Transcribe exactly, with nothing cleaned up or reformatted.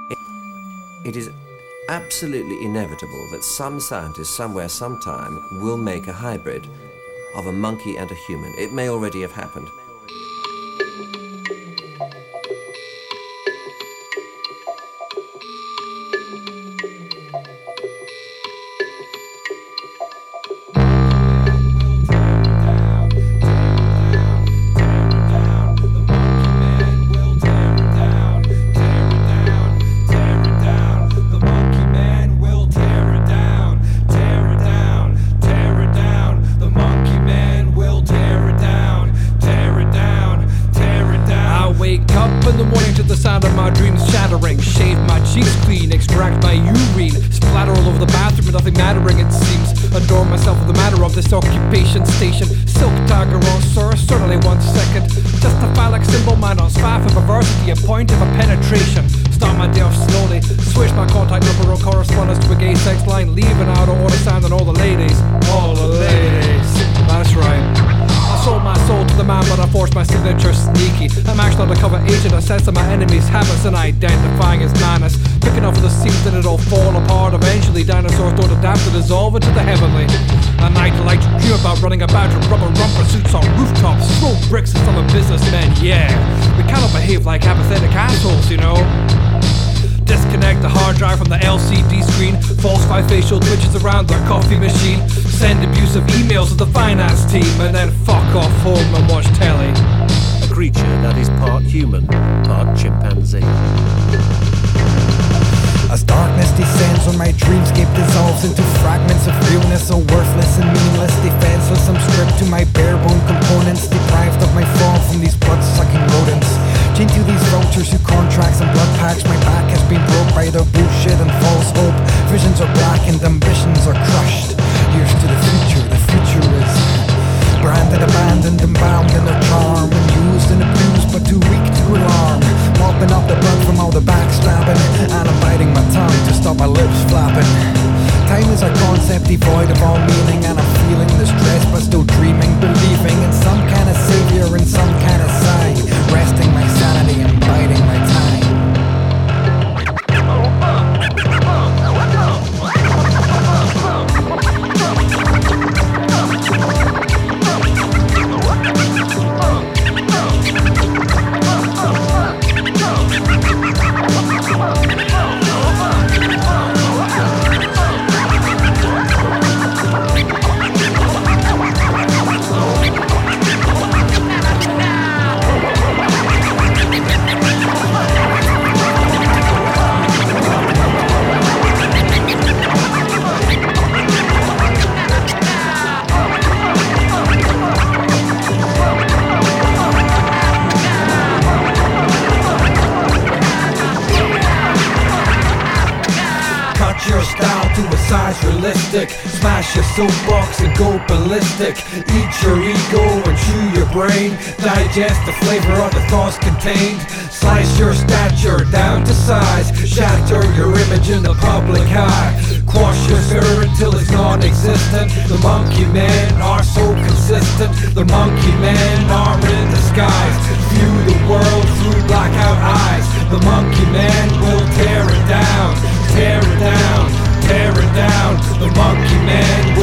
It is absolutely inevitable that some scientist somewhere sometime will make a hybrid of a monkey and a human. It may already have happened. Extract my urine, splatter all over the bathroom with nothing mattering it seems. Adore myself with the matter of this occupation station. Silk tiger on sir, certainly one second. Just a phallic symbol, man on spy for perversity, a point of a penetration. Start my day off slowly, switch my contact number or correspondence to a gay sex line, leaving out all the sound on all the ladies. All the ladies, that's right. I sold my soul to the man, but I forced my signature sneaky. I'm actually an undercover agent, assessing my enemies' habits and identifying his madness. Picking up for the seams and it'll fall apart eventually. Dinosaurs don't adapt to dissolve into the heavenly. A night I like to dream about running about in rubber rumper suits on rooftops. Smoke bricks and some of businessmen, yeah. We cannot behave like apathetic assholes, you know. Disconnect the hard drive from the L C D screen. Falsify facial twitches around their coffee machine. Send abusive emails to the finance team. And then fuck off home and watch telly. A creature that is part human, part chimpanzee. As darkness descends on my dreamscape dissolves into fragments of realness, so worthless and meaningless, defenseless, I'm stripped to my bare bone components, deprived of my form from these blood-sucking rodents. Chained to these vultures who contracts and blood packs, my back has been broke by their bullshit and false hope. Visions are blackened, ambitions are crushed. Here's to the future, the future is branded, abandoned and bound in their charm, and used and abused but too weak to alarm. Mopping up the blood from all the backstabbing, and I'm biting my tongue to stop my lips flapping. Time is a concept devoid of all meaning, and I'm feeling the stress but still dreaming, believing in some kind of savior and some kind of sign. Resting my sanity and biding my time. Realistic, smash your soapbox and go ballistic. Eat your ego and chew your brain. Digest the flavor of the thoughts contained. Slice your stature down to size. Shatter your image in the public eye. Quash your spirit till it's non-existent. The monkey men are so consistent. The monkey men are in disguise. View the world through blackout eyes. The monkey men will tear it down. Tear it down. Tear it down, the monkey man